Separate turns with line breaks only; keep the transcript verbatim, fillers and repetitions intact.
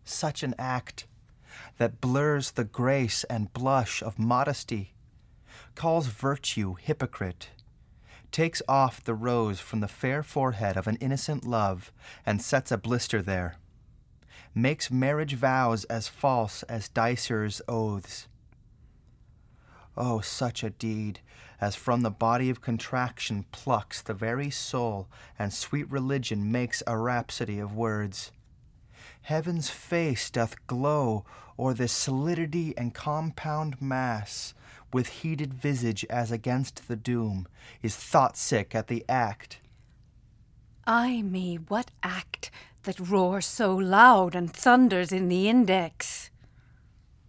such an act that blurs the grace and blush of modesty, calls virtue hypocrite, takes off the rose from the fair forehead of an innocent love and sets a blister there, makes marriage vows as false as dicers' oaths. Oh, such a deed as from the body of contraction plucks the very soul, and sweet religion makes a rhapsody of words. Heaven's face doth glow o'er this solidity and compound mass, with heated visage as against the doom, is thought-sick at the act.
Ay me, what act that roars so loud and thunders in the index?